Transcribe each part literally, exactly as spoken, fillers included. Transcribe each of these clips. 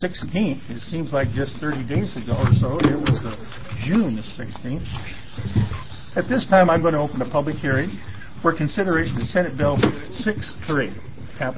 sixteenth. It seems like just thirty days ago or so. It was the June the sixteenth. At this time, I'm going to open a public hearing for consideration of Senate Bill sixty-three. Uh,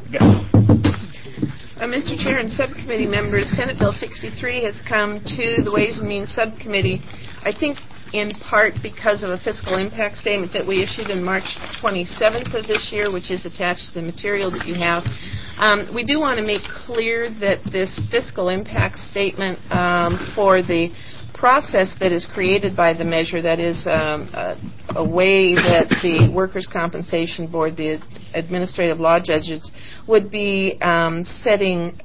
Mister Chair and subcommittee members, Senate Bill sixty-three has come to the Ways and Means Subcommittee, I think in part because of a fiscal impact statement that we issued on March twenty-seventh of this year, which is attached to the material that you have. Um, we do want to make clear that this fiscal impact statement um, for the process that is created by the measure, that is um, a, a way that the Workers' Compensation Board, the administrative law judges, would be um, setting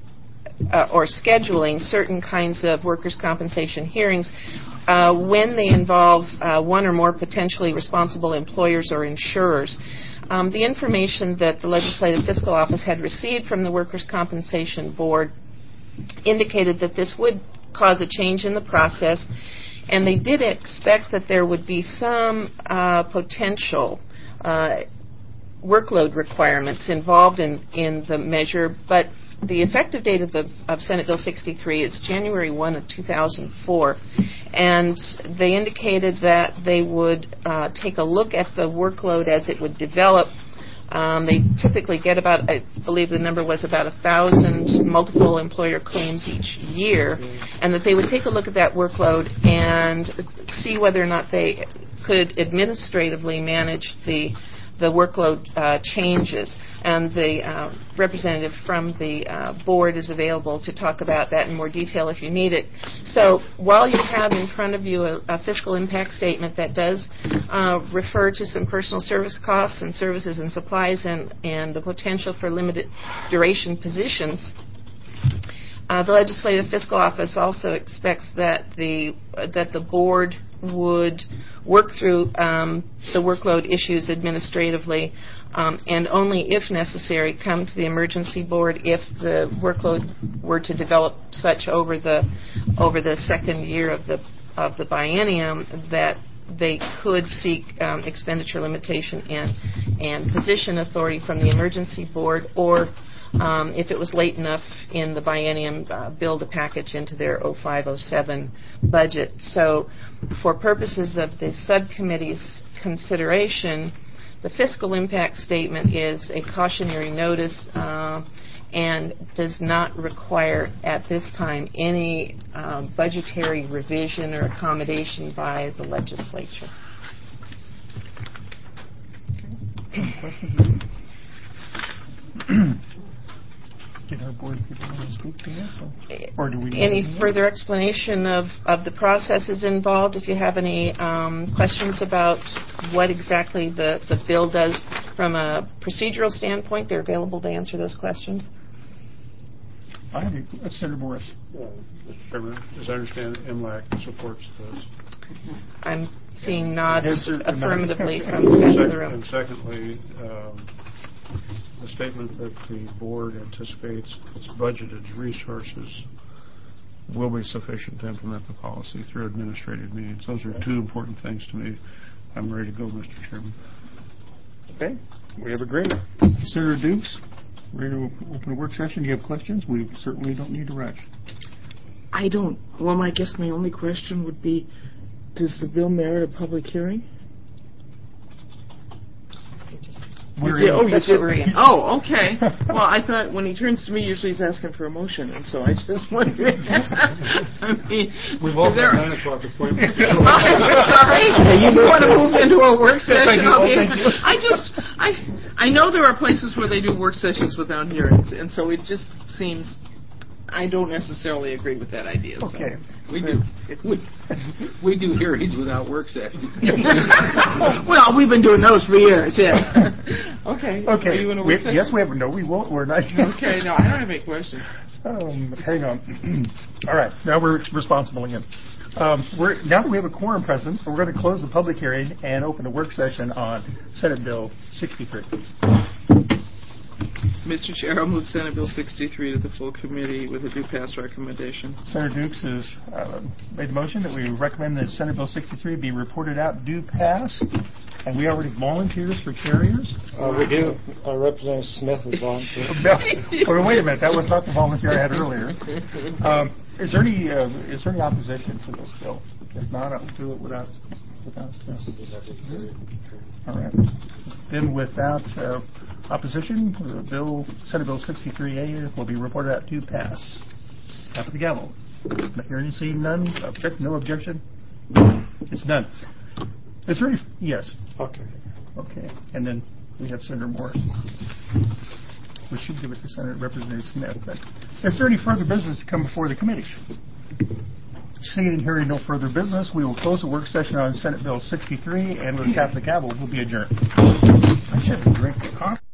uh, or scheduling certain kinds of workers' compensation hearings uh, when they involve uh, one or more potentially responsible employers or insurers. Um, the information that the Legislative Fiscal Office had received from the Workers' Compensation Board indicated that this would cause a change in the process, and they did expect that there would be some uh, potential uh, workload requirements involved in, in the measure, but the effective date of, the, of Senate Bill sixty-three is January first of two thousand four, and they indicated that they would uh, take a look at the workload as it would develop. Um, they typically get about, I believe the number was about a thousand multiple employer claims each year, and that they would take a look at that workload and see whether or not they could administratively manage the the workload uh, changes. And the uh, representative from the uh, board is available to talk about that in more detail if you need it. So while you have in front of you a, a fiscal impact statement that does uh, refer to some personal service costs and services and supplies and, and the potential for limited duration positions, uh, the Legislative Fiscal Office also expects that the uh, that the board would work through um, the workload issues administratively um, and only if necessary come to the emergency board if the workload were to develop such over the over the second year of the of the biennium that they could seek um, expenditure limitation and and position authority from the emergency board, or Um, if it was late enough in the biennium, uh, build a package into their oh five oh seven budget. So for purposes of the subcommittee's consideration, the fiscal impact statement is a cautionary notice uh, and does not require at this time any uh, budgetary revision or accommodation by the legislature. Did our board people want to speak to this? Or, or do we need any further explanation of, of the processes involved? If you have any um, questions about what exactly the, the bill does from a procedural standpoint, they're available to answer those questions. I have a, Senator Morris. Uh, Mister Chairman, as I understand, M L A C supports this. I'm seeing nods Yes, affirmatively from the back of the room. And secondly, um, the statement that the board anticipates its budgeted resources will be sufficient to implement the policy through administrative means. Those are two important things to me. I'm ready to go, Mister Chairman. Okay. We have agreement. Senator Dukes, ready to open a work session? Do you have questions? We certainly don't need to rush. I don't. Well, I guess my only question would be, does the bill merit a public hearing? We're yeah, in. Oh, That's what we're in. Oh, okay. Well, I thought when he turns to me, usually he's asking for a motion, and so I just wondered. I mean, We've all there, got nine o'clock appointments. Sorry, you want to move into a work session? you. Okay. Oh, thank you. I just, I, I know there are places where they do work sessions without hearings, and so it just seems. I don't necessarily agree with that idea. Okay. So. We do. We, we do hearings without work sessions. Well, we've been doing those for years, yeah. Okay. Okay. Are you in a work we, session? yes, we have. No, we won't. We're not. Okay, no, I don't have any questions. Um, hang on. All right. Now we're responsible again. Um, we're, now that we have a quorum present, we're going to close the public hearing and open a work session on Senate Bill sixty-three. Mister Chair, I'll move Senate Bill sixty-three to the full committee with a due pass recommendation. Senator Dukes has uh, made the motion that we recommend that Senate Bill sixty-three be reported out due pass. And we already volunteers for carriers? Uh, we do. Uh, Representative Smith is volunteering. Well, wait a minute. That was not the volunteer I had earlier. Um, is there any uh, is there any opposition to this bill? If not, I'll do it without without. Uh, all right. Then, without uh, opposition, the bill Senate Bill sixty-three A will be reported out to pass. Tap of the gavel. Not hearing and seeing none. Object, no objection. It's done. Is there any? Yes. Okay. Okay. And then we have Senator Morris. We should give it to Senator Representative Smith. But is there any further business to come before the committee? Seeing and hearing no further business, we will close the work session on Senate Bill sixty-three, and with tap the gavel, we'll be adjourned. I should have drank the coffee.